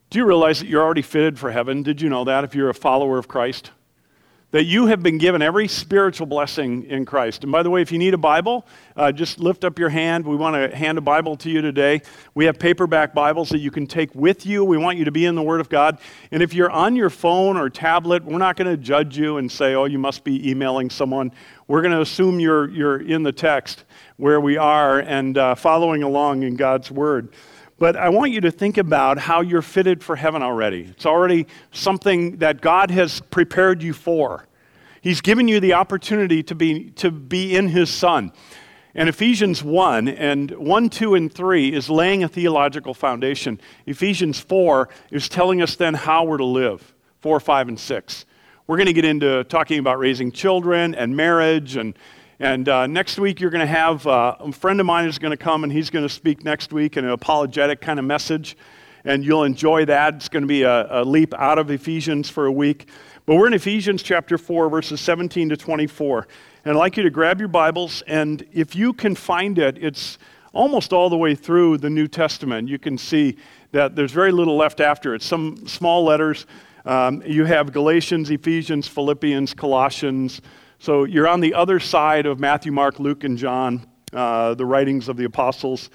Do you realize that you're already fitted for heaven? Did you know that if you're a follower of Christ? That you have been given every spiritual blessing in Christ. And by the way, if you need a Bible, just lift up your hand. We want to hand a Bible to you today. We have paperback Bibles that you can take with you. We want you to be in the Word of God. And if you're on your phone or tablet, we're not going to judge you and say, oh, you must be emailing someone. We're going to assume you're in the text where we are and following along in God's Word. But I want you to think about how you're fitted for heaven already. It's already something that God has prepared you for. He's given you the opportunity to be in His Son. And Ephesians 1, and 1, 2, and 3 is laying a theological foundation. Ephesians 4 is telling us then how we're to live, 4, 5, and 6. We're going to get into talking about raising children and marriage, and next week you're going to have a friend of mine is going to come, and he's going to speak next week in an apologetic kind of message, and you'll enjoy that. It's going to be a leap out of Ephesians for a week. But we're in Ephesians chapter 4, verses 17 to 24. And I'd like you to grab your Bibles, and if you can find it, it's almost all the way through the New Testament. You can see that there's very little left after it. Some small letters. You have Galatians, Ephesians, Philippians, Colossians. So you're on the other side of Matthew, Mark, Luke, and John, the writings of the apostles.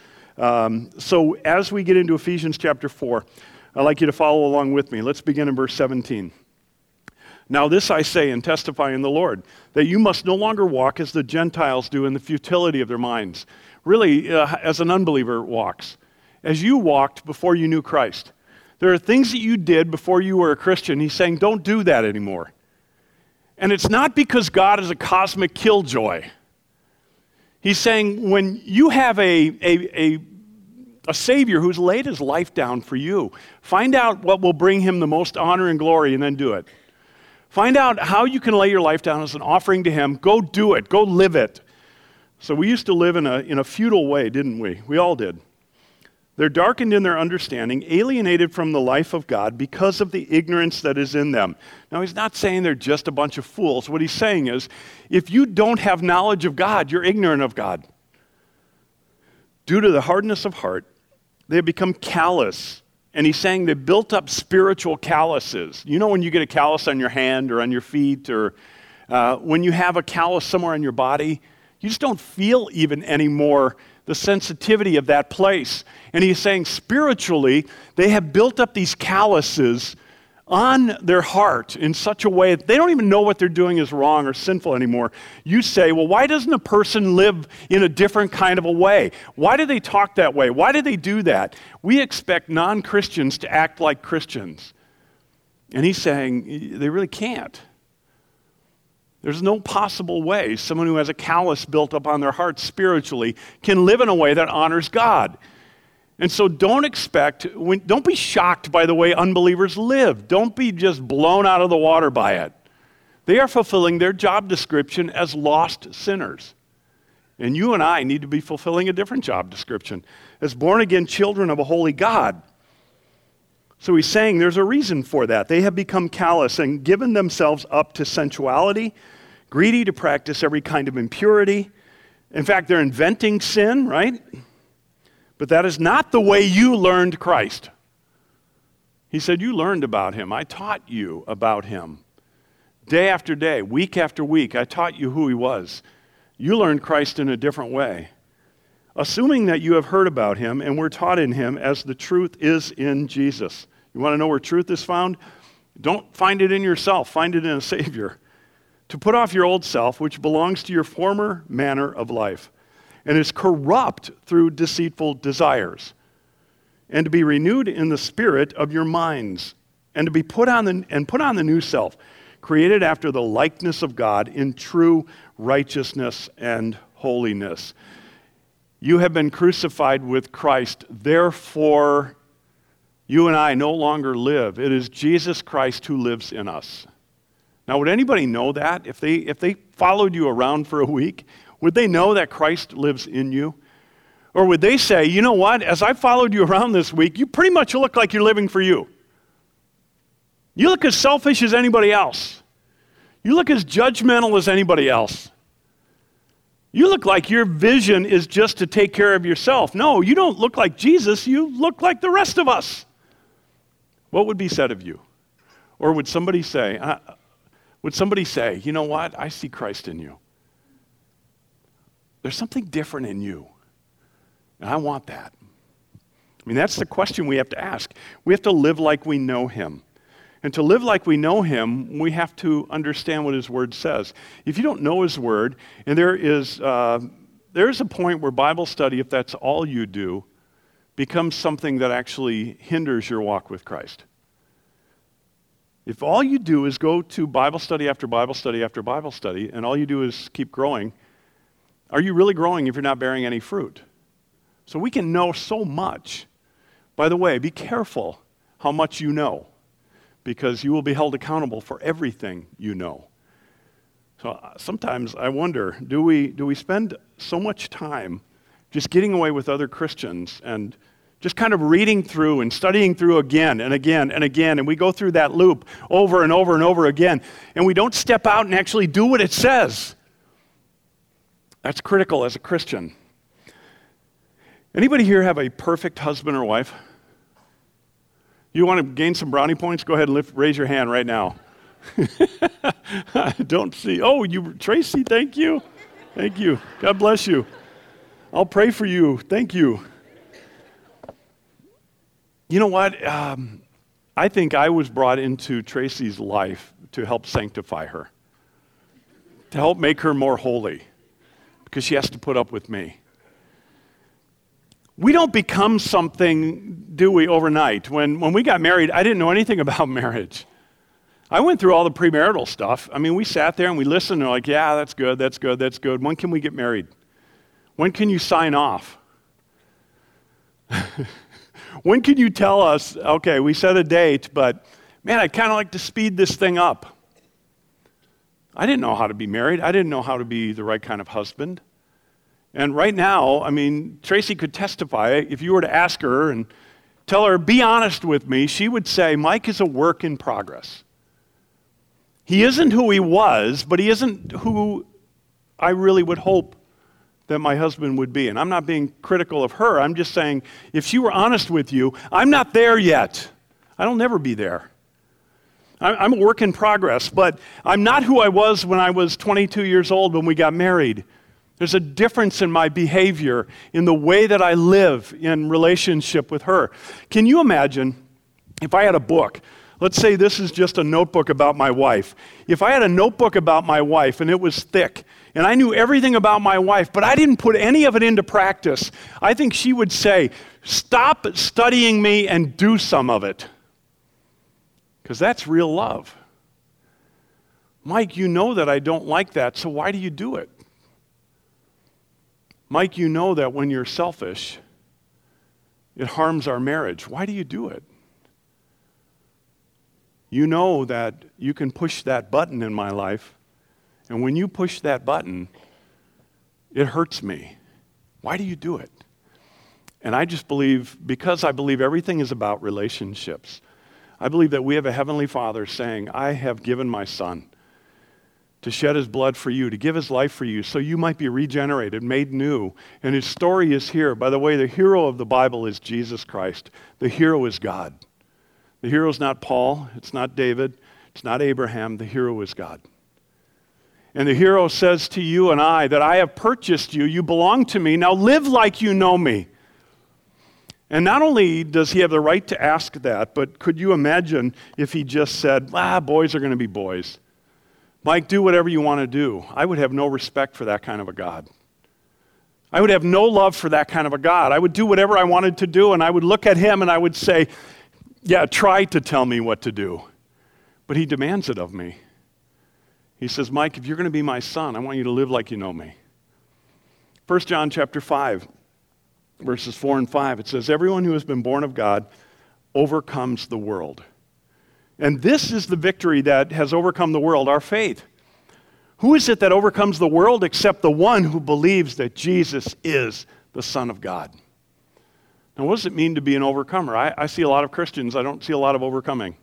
So as we get into Ephesians chapter 4, I'd like you to follow along with me. Let's begin in verse 17. Now this I say and testify in the Lord, that you must no longer walk as the Gentiles do in the futility of their minds. Really, as an unbeliever walks. As you walked before you knew Christ. There are things that you did before you were a Christian. He's saying, don't do that anymore. And it's not because God is a cosmic killjoy. He's saying when you have a Savior who's laid His life down for you, find out what will bring Him the most honor and glory and then do it. Find out how you can lay your life down as an offering to Him. Go do it. Go live it. So we used to live in a futile way, didn't we? We all did. They're darkened in their understanding, alienated from the life of God because of the ignorance that is in them. Now, He's not saying they're just a bunch of fools. What He's saying is, if you don't have knowledge of God, you're ignorant of God. Due to the hardness of heart, they have become callous. And He's saying they built up spiritual calluses. You know when you get a callus on your hand or on your feet, or when you have a callus somewhere on your body, you just don't feel even anymore the sensitivity of that place. And He's saying spiritually, they have built up these calluses on their heart in such a way that they don't even know what they're doing is wrong or sinful anymore. You say, well, why doesn't a person live in a different kind of a way? Why do they talk that way? Why do they do that? We expect non-Christians to act like Christians. And He's saying they really can't. There's no possible way someone who has a callus built up on their heart spiritually can live in a way that honors God. And so don't be shocked by the way unbelievers live. Don't be just blown out of the water by it. They are fulfilling their job description as lost sinners. And you and I need to be fulfilling a different job description as born-again children of a holy God. So He's saying there's a reason for that. They have become callous and given themselves up to sensuality, greedy to practice every kind of impurity. In fact, they're inventing sin, right? But that is not the way you learned Christ. He said, you learned about Him. I taught you about Him. Day after day, week after week, I taught you who He was. You learned Christ in a different way. Assuming that you have heard about Him and were taught in Him as the truth is in Jesus. You want to know where truth is found? Don't find it in yourself. Find it in a Savior. To put off your old self, which belongs to your former manner of life, and is corrupt through deceitful desires, and to be renewed in the spirit of your minds, and to be put on the new self, created after the likeness of God in true righteousness and holiness. You have been crucified with Christ, therefore you and I no longer live. It is Jesus Christ who lives in us. Now, would anybody know that? If they followed you around for a week, would they know that Christ lives in you? Or would they say, you know what, as I followed you around this week, you pretty much look like you're living for you. You look as selfish as anybody else. You look as judgmental as anybody else. You look like your vision is just to take care of yourself. No, you don't look like Jesus. You look like the rest of us. what would be said of you? Or would somebody say, you know what? I see Christ in you. There's something different in you. And I want that. I mean, that's the question we have to ask. We have to live like we know him. And to live like we know him, we have to understand what his word says. If you don't know his word, and there is a point where Bible study, if that's all you do, becomes something that actually hinders your walk with Christ. If all you do is go to Bible study after Bible study after Bible study, and all you do is keep growing, are you really growing if you're not bearing any fruit? So we can know so much. By the way, be careful how much you know, because you will be held accountable for everything you know. So sometimes I wonder, do we spend so much time just getting away with other Christians and just kind of reading through and studying through again and again and again, and we go through that loop over and over and over again, and we don't step out and actually do what it says? That's critical as a Christian. Anybody here have a perfect husband or wife? You want to gain some brownie points? Go ahead and raise your hand right now. I don't see. Oh, Tracy, thank you. Thank you. God bless you. I'll pray for you. Thank you. You know what? I think I was brought into Tracy's life to help sanctify her, to help make her more holy, because she has to put up with me. We don't become something, do we, overnight? When we got married, I didn't know anything about marriage. I went through all the premarital stuff. I mean, we sat there and we listened and we're like, yeah, that's good, that's good, that's good. When can we get married? When can you sign off? When can you tell us, okay, we set a date, but man, I'd kind of like to speed this thing up. I didn't know how to be married. I didn't know how to be the right kind of husband. And right now, I mean, Tracy could testify. If you were to ask her and tell her, be honest with me, she would say, Mike is a work in progress. He isn't who he was, but he isn't who I really would hope that my husband would be. And I'm not being critical of her. I'm just saying, if she were honest with you, I'm not there yet. I'll never be there. I'm a work in progress, but I'm not who I was when I was 22 years old when we got married. There's a difference in my behavior, in the way that I live in relationship with her. Can you imagine if I had a book? Let's say this is just a notebook about my wife. If I had a notebook about my wife and it was thick, and I knew everything about my wife, but I didn't put any of it into practice, I think she would say, stop studying me and do some of it. Because that's real love. Mike, you know that I don't like that, so why do you do it? Mike, you know that when you're selfish, it harms our marriage. Why do you do it? You know that you can push that button in my life, and when you push that button, it hurts me. Why do you do it? And I just believe, because I believe everything is about relationships, I believe that we have a Heavenly Father saying, I have given my Son to shed his blood for you, to give his life for you, so you might be regenerated, made new. And his story is here. By the way, the hero of the Bible is Jesus Christ. The hero is God. The hero is not Paul. It's not David. It's not Abraham. The hero is God. And the hero says to you and I that I have purchased you. You belong to me. Now live like you know me. And not only does he have the right to ask that, but could you imagine if he just said, boys are going to be boys. Mike, do whatever you want to do. I would have no respect for that kind of a God. I would have no love for that kind of a God. I would do whatever I wanted to do, and I would look at him and I would say, yeah, try to tell me what to do. But he demands it of me. He says, Mike, if you're going to be my son, I want you to live like you know me. 1 John chapter 5, verses 4 and 5, it says, everyone who has been born of God overcomes the world. And this is the victory that has overcome the world, our faith. Who is it that overcomes the world except the one who believes that Jesus is the Son of God? Now, what does it mean to be an overcomer? I see a lot of Christians. I don't see a lot of overcoming.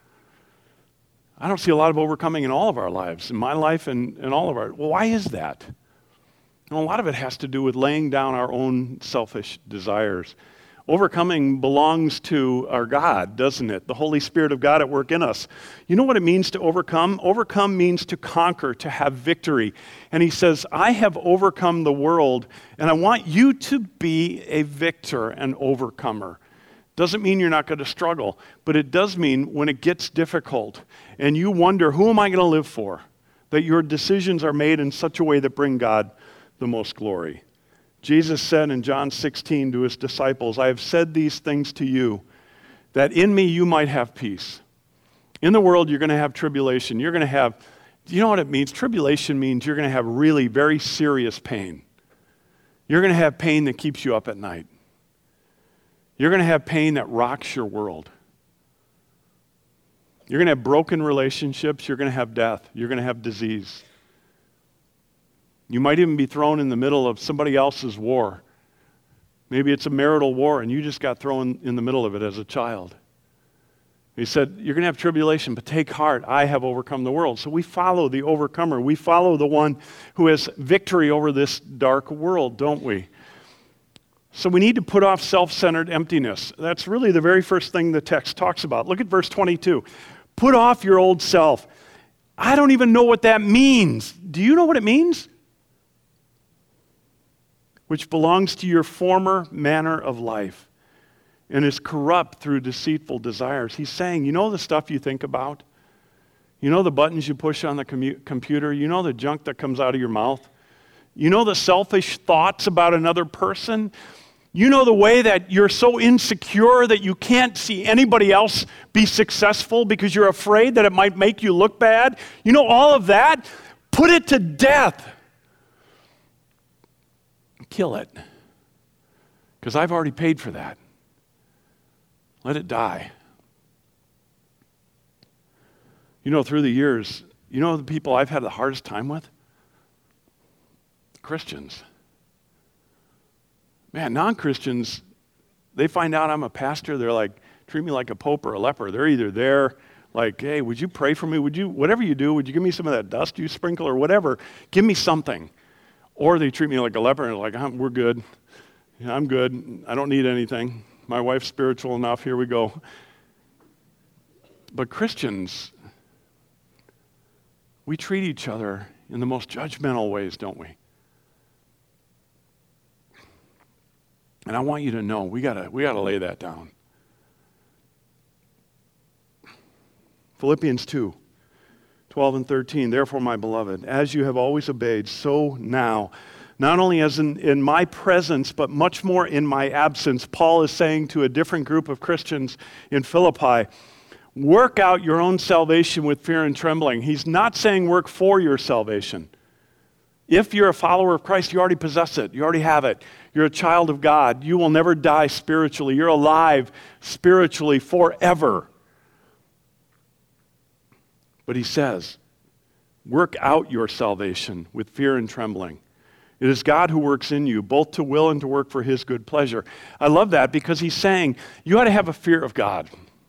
I don't see a lot of overcoming in all of our lives, in my life and in all of our. Well, why is that? And a lot of it has to do with laying down our own selfish desires. Overcoming belongs to our God, doesn't it? The Holy Spirit of God at work in us. You know what it means to overcome? Overcome means to conquer, to have victory. And he says, I have overcome the world, and I want you to be a victor, an overcomer. Doesn't mean you're not going to struggle, but it does mean when it gets difficult and you wonder, who am I going to live for? That your decisions are made in such a way that bring God the most glory. Jesus said in John 16 to his disciples, I have said these things to you, that in me you might have peace. In the world you're going to have tribulation. You're going to have, do you know what it means? Tribulation means you're going to have really very serious pain. You're going to have pain that keeps you up at night. You're going to have pain that rocks your world. You're going to have broken relationships. You're going to have death. You're going to have disease. You might even be thrown in the middle of somebody else's war. Maybe it's a marital war and you just got thrown in the middle of it as a child. He said, you're going to have tribulation, but take heart, I have overcome the world. So we follow the overcomer. We follow the one who has victory over this dark world, don't we? So we need to put off self-centered emptiness. That's really the very first thing the text talks about. Look at verse 22. Put off your old self. I don't even know what that means. Do you know what it means? Which belongs to your former manner of life and is corrupt through deceitful desires. He's saying, you know the stuff you think about? You know the buttons you push on the computer? You know the junk that comes out of your mouth? You know the selfish thoughts about another person? You know the way that you're so insecure that you can't see anybody else be successful because you're afraid that it might make you look bad? You know all of that? Put it to death. Kill it. Because I've already paid for that. Let it die. You know, through the years, you know the people I've had the hardest time with? Christians. Man, non-Christians, they find out I'm a pastor, they're like, treat me like a pope or a leper. They're either there like, hey, would you pray for me? Would you, whatever you do, would you give me some of that dust you sprinkle or whatever? Give me something. Or they treat me like a leper and like, we're good. Yeah, I'm good. I don't need anything. My wife's spiritual enough. Here we go. But Christians, we treat each other in the most judgmental ways, don't we? And I want you to know, we gotta lay that down. Philippians 2, 12 and 13, therefore, my beloved, as you have always obeyed, so now, not only as in my presence, but much more in my absence, Paul is saying to a different group of Christians in Philippi, work out your own salvation with fear and trembling. He's not saying work for your salvation. If you're a follower of Christ, you already possess it. You already have it. You're a child of God. You will never die spiritually. You're alive spiritually forever. But he says, work out your salvation with fear and trembling. It is God who works in you, both to will and to work for his good pleasure. I love that because he's saying, you ought to have a fear of God.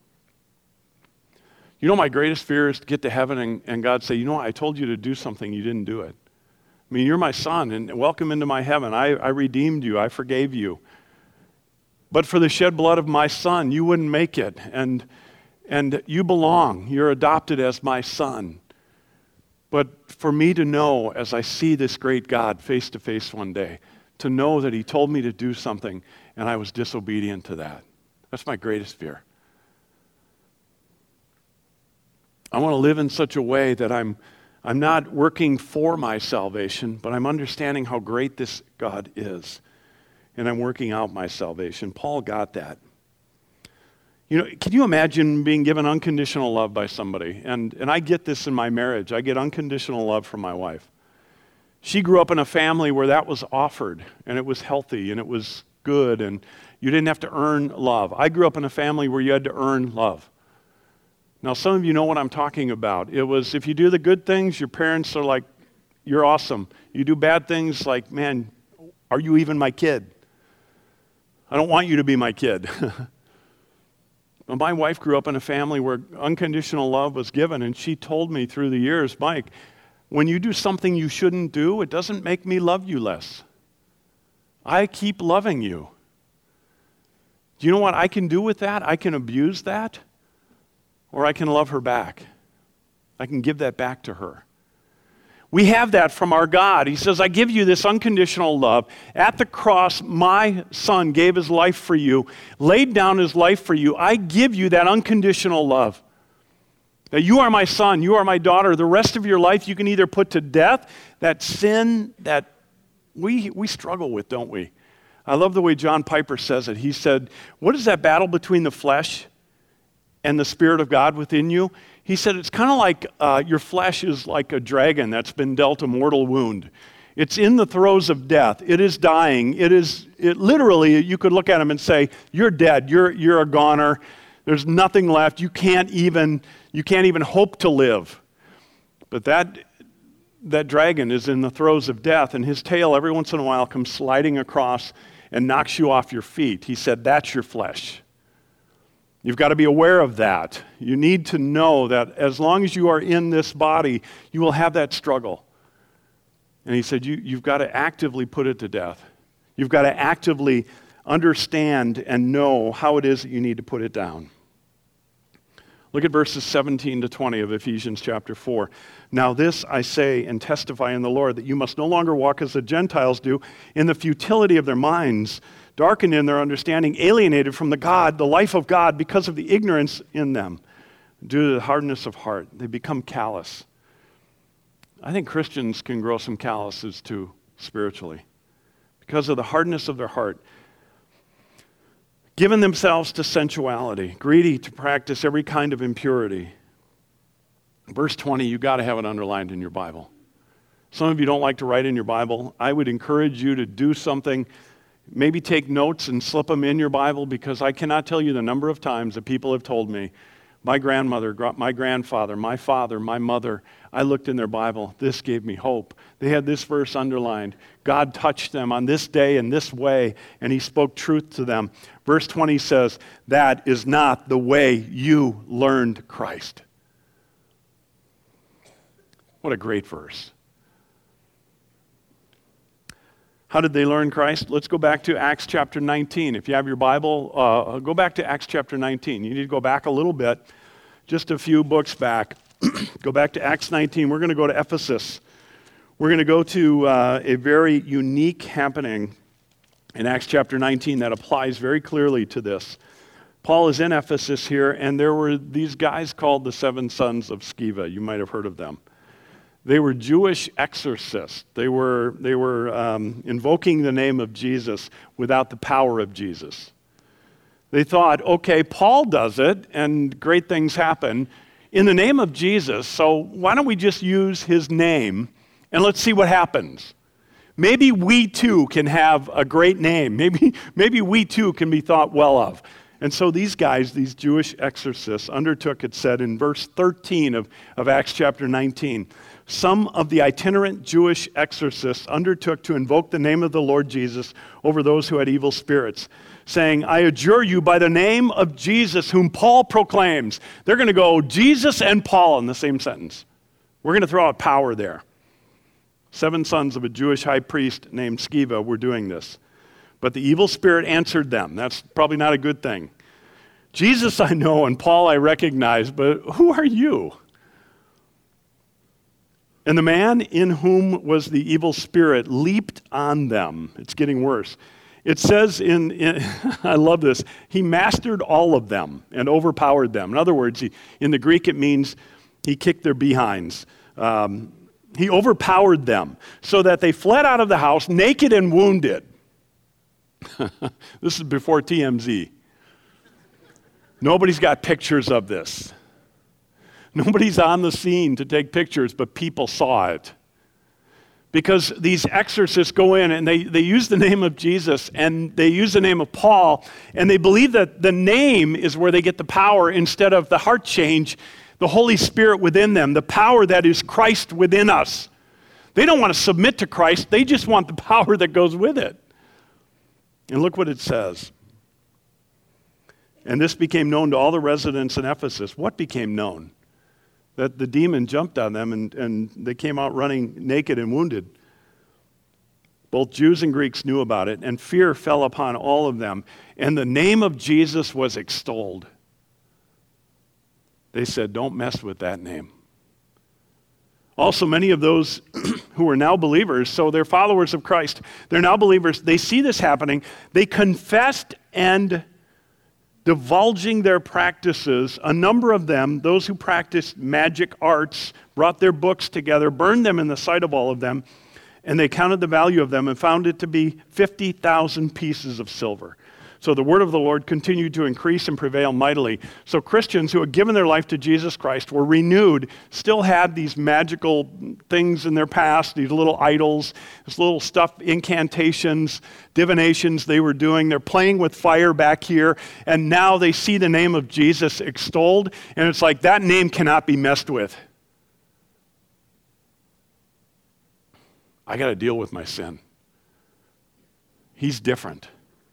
You know, my greatest fear is to get to heaven and God say, you know, I told you to do something, you didn't do it. I mean, you're my son, and welcome into my heaven. I redeemed you. I forgave you. But for the shed blood of my son, you wouldn't make it. And you belong. You're adopted as my son. But for me to know, as I see this great God face to face one day, to know that he told me to do something, and I was disobedient to that. That's my greatest fear. I want to live in such a way that I'm not working for my salvation, but I'm understanding how great this God is. And I'm working out my salvation. Paul got that. You know, can you imagine being given unconditional love by somebody? And I get this in my marriage. I get unconditional love from my wife. She grew up in a family where that was offered, and it was healthy, and it was good, and you didn't have to earn love. I grew up in a family where you had to earn love. Now, some of you know what I'm talking about. It was, if you do the good things, your parents are like, you're awesome. You do bad things, like, man, are you even my kid? I don't want you to be my kid. Well, my wife grew up in a family where unconditional love was given, and she told me through the years, Mike, when you do something you shouldn't do, it doesn't make me love you less. I keep loving you. Do you know what I can do with that? I can abuse that, or I can love her back. I can give that back to her. We have that from our God. He says, I give you this unconditional love. At the cross, my son gave his life for you, laid down his life for you. I give you that unconditional love. That you are my son, you are my daughter. The rest of your life you can either put to death that sin that we struggle with, don't we? I love the way John Piper says it. He said, what is that battle between the flesh and the Spirit of God within you? He said, it's kind of like your flesh is like a dragon that's been dealt a mortal wound. It's in the throes of death. It is dying. It literally, you could look at him and say, you're dead. You're a goner. There's nothing left. You can't even hope to live. But that dragon is in the throes of death, and his tail every once in a while comes sliding across and knocks you off your feet. He said, that's your flesh. You've got to be aware of that. You need to know that as long as you are in this body, you will have that struggle. And he said, you've got to actively put it to death. You've got to actively understand and know how it is that you need to put it down. Look at verses 17 to 20 of Ephesians chapter 4. Now this I say and testify in the Lord, that you must no longer walk as the Gentiles do in the futility of their minds, darkened in their understanding, alienated from the life of God because of the ignorance in them. Due to the hardness of heart, they become callous. I think Christians can grow some calluses too, spiritually, because of the hardness of their heart. Given themselves to sensuality, greedy to practice every kind of impurity. Verse 20, you've got to have it underlined in your Bible. Some of you don't like to write in your Bible. I would encourage you to do something. Maybe take notes and slip them in your Bible, because I cannot tell you the number of times that people have told me, my grandmother, my grandfather, my father, my mother, I looked in their Bible. This gave me hope. They had this verse underlined. God touched them on this day in this way, and he spoke truth to them. Verse 20 says, that is not the way you learned Christ. What a great verse. How did they learn Christ? Let's go back to Acts chapter 19. If you have your Bible, go back to Acts chapter 19. You need to go back a little bit, just a few books back. Go back to Acts 19. We're going to go to Ephesus. We're going to go to a very unique happening in Acts chapter 19 that applies very clearly to this. Paul is in Ephesus here, and there were these guys called the Seven Sons of Sceva. You might have heard of them. They were Jewish exorcists. They were invoking the name of Jesus without the power of Jesus. They thought, okay, Paul does it, and great things happen in the name of Jesus, so why don't we just use his name, and let's see what happens. Maybe we too can have a great name. Maybe we too can be thought well of. And so these guys, these Jewish exorcists, undertook, it said in verse 13 of Acts chapter 19, some of the itinerant Jewish exorcists undertook to invoke the name of the Lord Jesus over those who had evil spirits, saying, I adjure you by the name of Jesus whom Paul proclaims. They're going to go Jesus and Paul in the same sentence. We're going to throw out power there. 7 sons of a Jewish high priest named Sceva were doing this. But the evil spirit answered them. That's probably not a good thing. Jesus I know and Paul I recognize, but who are you? And the man in whom was the evil spirit leaped on them. It's getting worse. It says I love this, he mastered all of them and overpowered them. In other words, in the Greek it means he kicked their behinds. He overpowered them so that they fled out of the house naked and wounded. This is before TMZ. Nobody's got pictures of this. Nobody's on the scene to take pictures, but people saw it. Because these exorcists go in and they use the name of Jesus and they use the name of Paul, and they believe that the name is where they get the power instead of the heart change, the Holy Spirit within them, the power that is Christ within us. They don't want to submit to Christ, they just want the power that goes with it. And look what it says. And this became known to all the residents in Ephesus. What became known? That the demon jumped on them and they came out running naked and wounded. Both Jews and Greeks knew about it, and fear fell upon all of them. And the name of Jesus was extolled. They said, don't mess with that name. Also, many of those who are now believers, so they're followers of Christ, they're now believers, they see this happening. They confessed and divulging their practices. A number of them, those who practiced magic arts, brought their books together, burned them in the sight of all of them, and they counted the value of them and found it to be 50,000 pieces of silver. So the word of the Lord continued to increase and prevail mightily. So Christians who had given their life to Jesus Christ were renewed, still had these magical things in their past, these little idols, this little stuff, incantations, divinations they were doing. They're playing with fire back here, and now they see the name of Jesus extolled, and it's like that name cannot be messed with. I got to deal with my sin. He's different.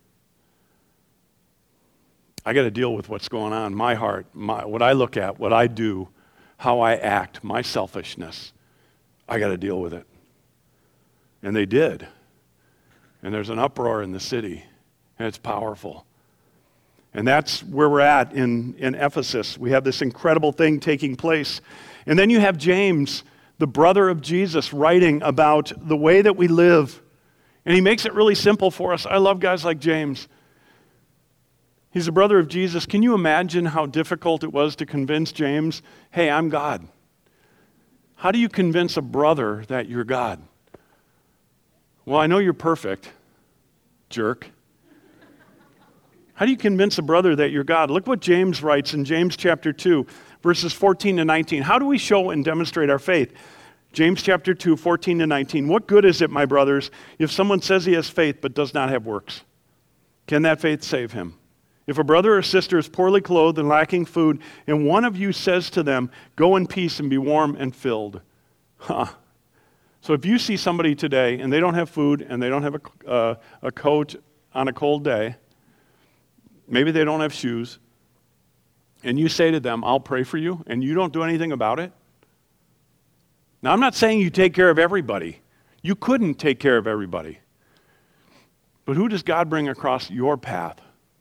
I got to deal with what's going on, my heart, what I look at, what I do, how I act, my selfishness. I got to deal with it. And they did. And there's an uproar in the city, and it's powerful. And that's where we're at in Ephesus. We have this incredible thing taking place. And then you have James, the brother of Jesus, writing about the way that we live. And he makes it really simple for us. I love guys like James. He's a brother of Jesus. Can you imagine how difficult it was to convince James, hey, I'm God? How do you convince a brother that you're God? Well, I know you're perfect, jerk. How do you convince a brother that you're God? Look what James writes in James chapter 2, verses 14 to 19. How do we show and demonstrate our faith? James chapter 2, 14 to 19. What good is it, my brothers, if someone says he has faith but does not have works? Can that faith save him? If a brother or sister is poorly clothed and lacking food, and one of you says to them, go in peace and be warm and filled. So if you see somebody today and they don't have food and they don't have a coat on a cold day, maybe they don't have shoes, and you say to them, I'll pray for you, and you don't do anything about it. Now, I'm not saying you take care of everybody. You couldn't take care of everybody. But who does God bring across your path?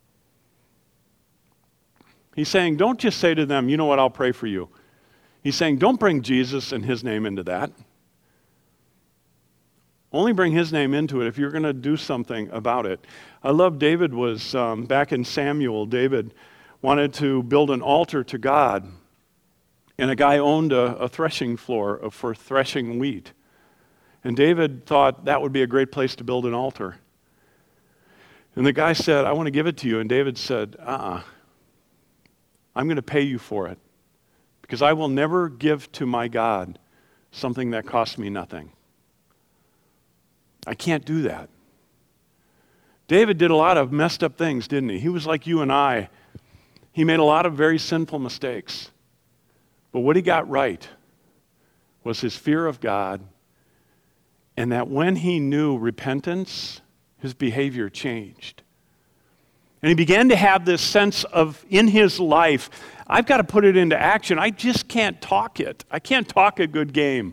He's saying, don't just say to them, you know what, I'll pray for you. He's saying, don't bring Jesus and his name into that. Only bring his name into it if you're going to do something about it. I love David was, back in Samuel, David wanted to build an altar to God. And a guy owned a threshing floor for threshing wheat. And David thought that would be a great place to build an altar. And the guy said, I want to give it to you. And David said, I'm going to pay you for it, because I will never give to my God something that costs me nothing. I can't do that. David did a lot of messed up things, didn't he? He was like you and I. He made a lot of very sinful mistakes. But what he got right was his fear of God, and that when he knew repentance, his behavior changed. And he began to have this sense of, in his life, I've got to put it into action. I just can't talk it. I can't talk a good game.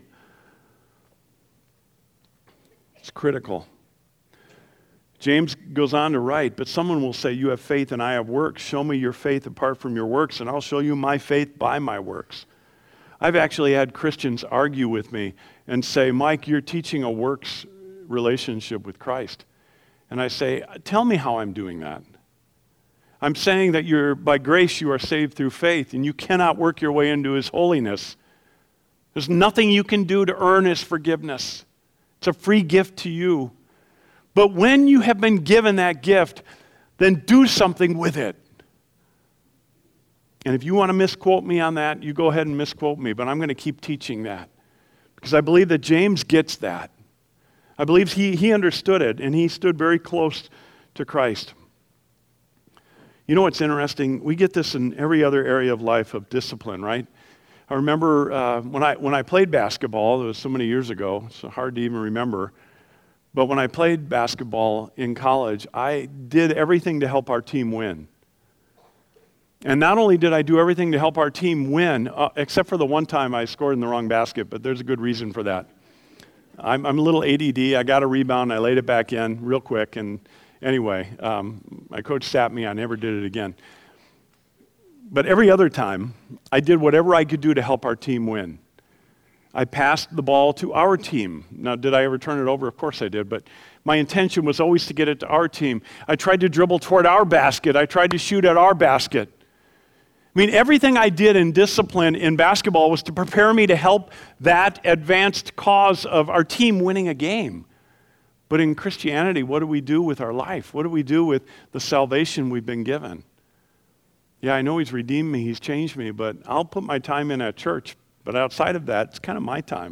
It's critical. James goes on to write, but someone will say, you have faith and I have works. Show me your faith apart from your works, and I'll show you my faith by my works. I've actually had Christians argue with me and say, Mike, you're teaching a works relationship with Christ. And I say, tell me how I'm doing that. I'm saying that by grace you are saved through faith, and you cannot work your way into his holiness. There's nothing you can do to earn his forgiveness. It's a free gift to you. But when you have been given that gift, then do something with it. And if you want to misquote me on that, you go ahead and misquote me, but I'm going to keep teaching that. Because I believe that James gets that. I believe he understood it, and he stood very close to Christ. You know what's interesting? We get this in every other area of life of discipline, right? I remember when I played basketball, it was so many years ago, it's hard to even remember. But when I played basketball in college, I did everything to help our team win. And not only did I do everything to help our team win, except for the one time I scored in the wrong basket, but there's a good reason for that. I'm a little ADD. I got a rebound. I laid it back in real quick. And anyway, my coach sapped me. I never did it again. But every other time, I did whatever I could do to help our team win. I passed the ball to our team. Now, did I ever turn it over? Of course I did. But my intention was always to get it to our team. I tried to dribble toward our basket. I tried to shoot at our basket. I mean, everything I did in discipline in basketball was to prepare me to help that advanced cause of our team winning a game. But in Christianity, what do we do with our life? What do we do with the salvation we've been given? Yeah, I know He's redeemed me, He's changed me, but I'll put my time in at church. But outside of that, it's kind of my time.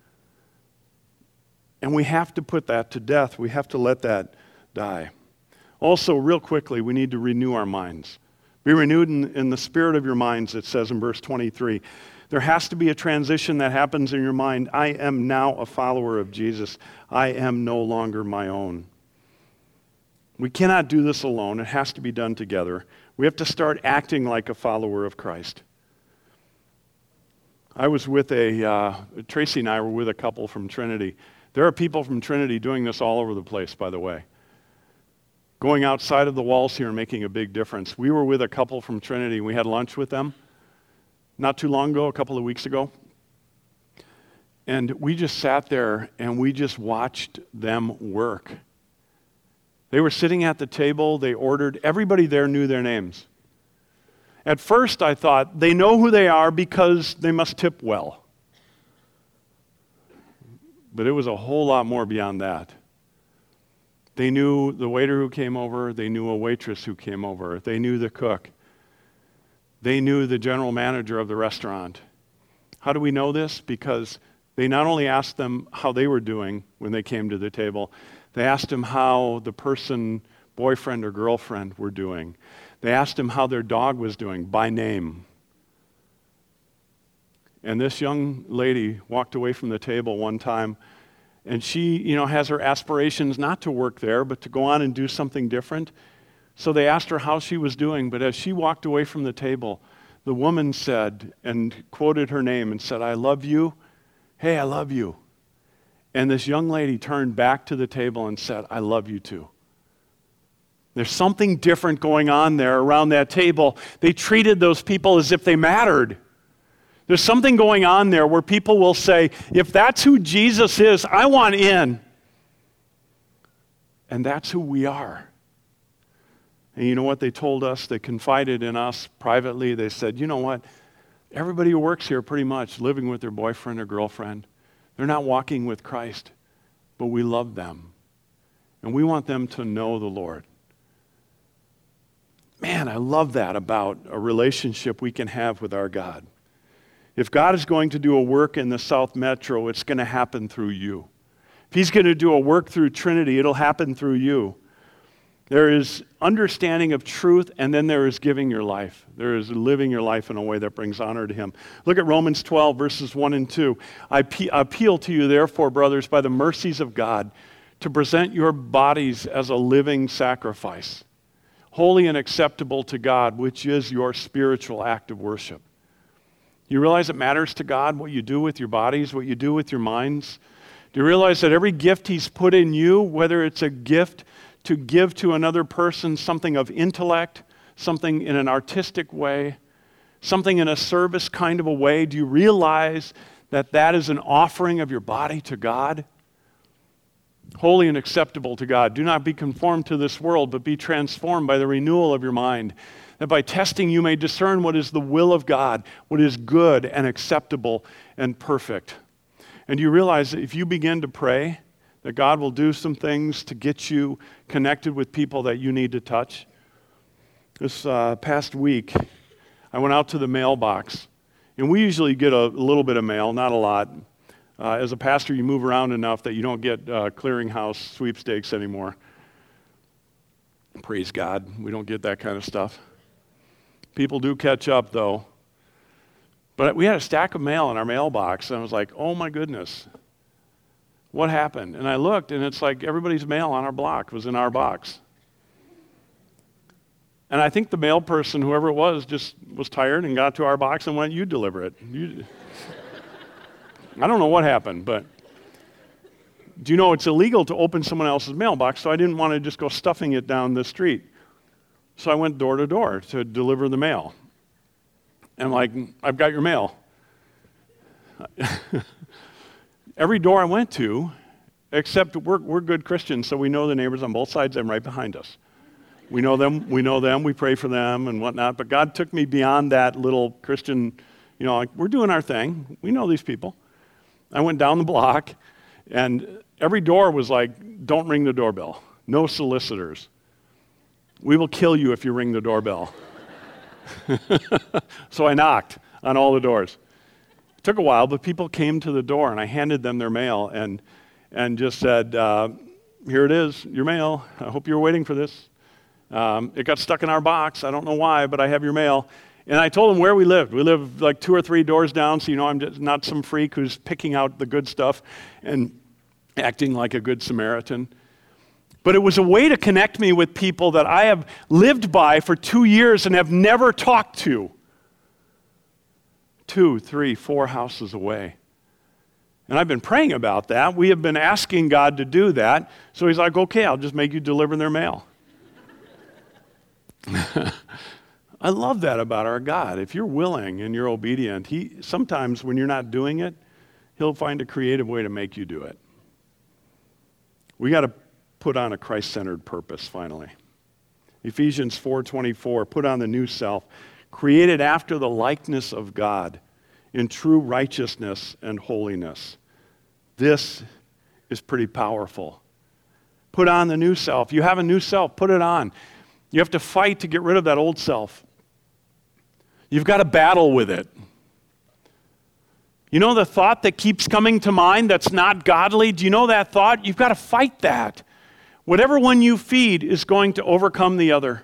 And we have to put that to death. We have to let that die. Also, real quickly, we need to renew our minds. Be renewed in the spirit of your minds, it says in verse 23. There has to be a transition that happens in your mind. I am now a follower of Jesus. I am no longer my own. We cannot do this alone. It has to be done together. We have to start acting like a follower of Christ. I was with Tracy and I were with a couple from Trinity. There are people from Trinity doing this all over the place, by the way. Going outside of the walls here and making a big difference. We were with a couple from Trinity. We had lunch with them not too long ago, a couple of weeks ago. And we just sat there and we just watched them work. They were sitting at the table. They ordered. Everybody there knew their names. At first, I thought, they know who they are because they must tip well. But it was a whole lot more beyond that. They knew the waiter who came over. They knew a waitress who came over. They knew the cook. They knew the general manager of the restaurant. How do we know this? Because they not only asked them how they were doing when they came to the table, they asked them how the person, boyfriend or girlfriend, were doing. They asked him how their dog was doing by name. And this young lady walked away from the table one time, and she, has her aspirations not to work there, but to go on and do something different. So they asked her how she was doing, but as she walked away from the table, the woman said, and quoted her name and said, "I love you. Hey, I love you." And this young lady turned back to the table and said, "I love you too." There's something different going on there around that table. They treated those people as if they mattered. There's something going on there where people will say, if that's who Jesus is, I want in. And that's who we are. And you know what they told us? They confided in us privately. They said, you know what? Everybody who works here pretty much living with their boyfriend or girlfriend, they're not walking with Christ, but we love them. And we want them to know the Lord. Man, I love that about a relationship we can have with our God. If God is going to do a work in the South Metro, it's going to happen through you. If He's going to do a work through Trinity, it'll happen through you. There is understanding of truth, and then there is giving your life. There is living your life in a way that brings honor to Him. Look at Romans 12, verses 1 and 2. I appeal to you, therefore, brothers, by the mercies of God, to present your bodies as a living sacrifice, holy and acceptable to God, which is your spiritual act of worship. You realize it matters to God what you do with your bodies, what you do with your minds? Do you realize that every gift He's put in you, whether it's a gift to give to another person, something of intellect, something in an artistic way, something in a service kind of a way, do you realize that that is an offering of your body to God? Holy and acceptable to God. Do not be conformed to this world, but be transformed by the renewal of your mind, that by testing you may discern what is the will of God, what is good and acceptable and perfect. And you realize that if you begin to pray, that God will do some things to get you connected with people that you need to touch. This past week, I went out to the mailbox, and we usually get a little bit of mail, not a lot. As a pastor, you move around enough that you don't get clearinghouse sweepstakes anymore. Praise God, we don't get that kind of stuff. People do catch up, though. But we had a stack of mail in our mailbox, and I was like, oh my goodness, what happened? And I looked, and it's like everybody's mail on our block was in our box. And I think the mail person, whoever it was, just was tired and got to our box and went, you deliver it. I don't know what happened, but do you know it's illegal to open someone else's mailbox, so I didn't want to just go stuffing it down the street. So I went door to door to deliver the mail. And like, I've got your mail. Every door I went to, except we're good Christians, so we know the neighbors on both sides and right behind us. We know them, we pray for them and whatnot, but God took me beyond that little Christian, like we're doing our thing. We know these people. I went down the block, and every door was like, don't ring the doorbell. No solicitors. We will kill you if you ring the doorbell. So I knocked on all the doors. It took a while, but people came to the door, and I handed them their mail and just said, here it is, your mail. I hope you were waiting for this. It got stuck in our box. I don't know why, but I have your mail. And I told them where we lived. We lived like 2 or 3 doors down, so I'm just not some freak who's picking out the good stuff and acting like a good Samaritan. But it was a way to connect me with people that I have lived by for 2 years and have never talked to. 2, 3, 4 houses away. And I've been praying about that. We have been asking God to do that. So he's like, okay, I'll just make you deliver their mail. I love that about our God. If you're willing and you're obedient, sometimes when you're not doing it, he'll find a creative way to make you do it. We got to put on a Christ-centered purpose, finally. Ephesians 4:24, put on the new self, created after the likeness of God in true righteousness and holiness. This is pretty powerful. Put on the new self. You have a new self, put it on. You have to fight to get rid of that old self. You've got to battle with it. You know the thought that keeps coming to mind that's not godly? Do you know that thought? You've got to fight that. Whatever one you feed is going to overcome the other.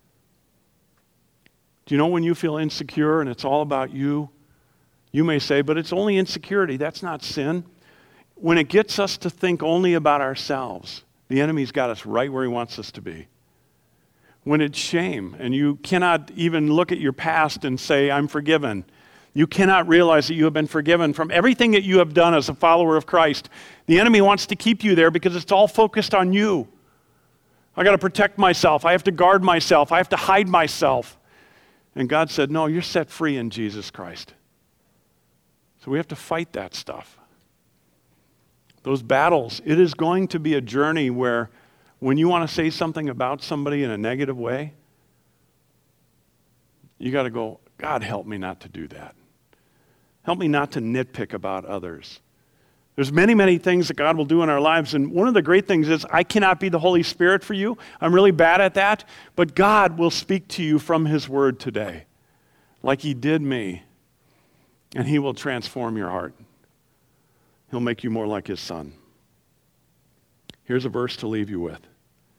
Do you know when you feel insecure and it's all about you? You may say, but it's only insecurity. That's not sin. When it gets us to think only about ourselves, the enemy's got us right where he wants us to be. When it's shame, and you cannot even look at your past and say, I'm forgiven. You cannot realize that you have been forgiven from everything that you have done as a follower of Christ. The enemy wants to keep you there because it's all focused on you. I got to protect myself. I have to guard myself. I have to hide myself. And God said, no, you're set free in Jesus Christ. So we have to fight that stuff. Those battles, it is going to be a journey where when you want to say something about somebody in a negative way, you got to go, God, help me not to do that. Help me not to nitpick about others. There's many, many things that God will do in our lives, and one of the great things is I cannot be the Holy Spirit for you. I'm really bad at that, but God will speak to you from his word today, like he did me, and he will transform your heart. He'll make you more like his son. Here's a verse to leave you with.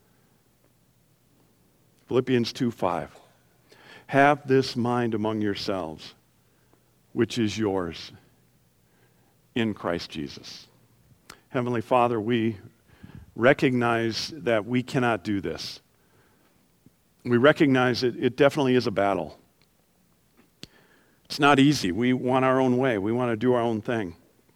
Philippians 2:5. Have this mind among yourselves, which is yours in Christ Jesus. Heavenly Father, we recognize that we cannot do this. We recognize it definitely is a battle. It's not easy. We want our own way. We want to do our own thing.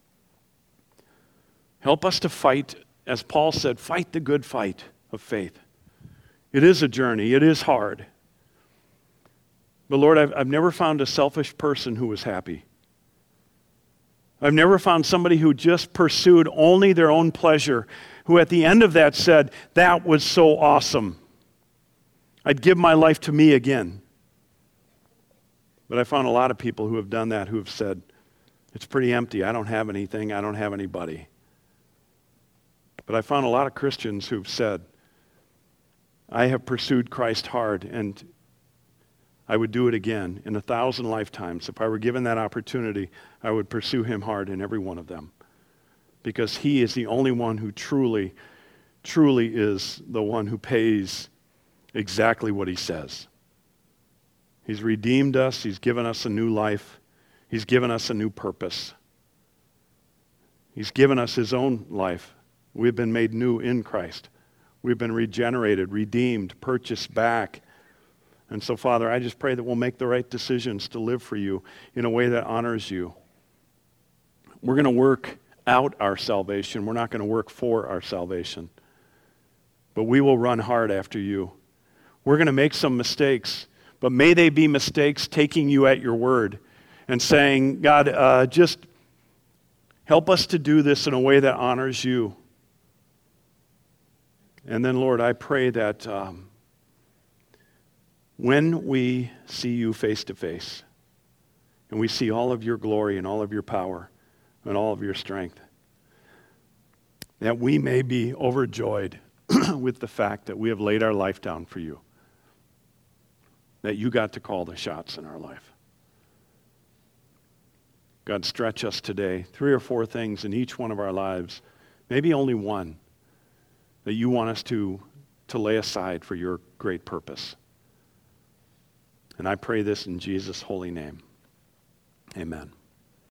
Help us to fight, as Paul said, fight the good fight of faith. It is a journey. It is hard. But Lord, I've never found a selfish person who was happy. I've never found somebody who just pursued only their own pleasure, who at the end of that said, that was so awesome. I'd give my life to me again. But I found a lot of people who have done that, who have said, it's pretty empty. I don't have anything. I don't have anybody. But I found a lot of Christians who've said, I have pursued Christ hard, and I would do it again in 1,000 lifetimes. If I were given that opportunity, I would pursue him hard in every one of them. Because he is the only one who truly, truly is the one who pays exactly what he says. He's redeemed us. He's given us a new life. He's given us a new purpose. He's given us his own life. We've been made new in Christ. We've been regenerated, redeemed, purchased back. And so, Father, I just pray that we'll make the right decisions to live for you in a way that honors you. We're going to work out our salvation. We're not going to work for our salvation. But we will run hard after you. We're going to make some mistakes, but may they be mistakes taking you at your word and saying, God, just help us to do this in a way that honors you. And then, Lord, I pray that when we see you face to face and we see all of your glory and all of your power and all of your strength, that we may be overjoyed with the fact that we have laid our life down for you, that you got to call the shots in our life. God, stretch us today, 3 or 4 things in each one of our lives, maybe only one, that you want us to lay aside for your great purpose. And I pray this in Jesus' holy name. Amen.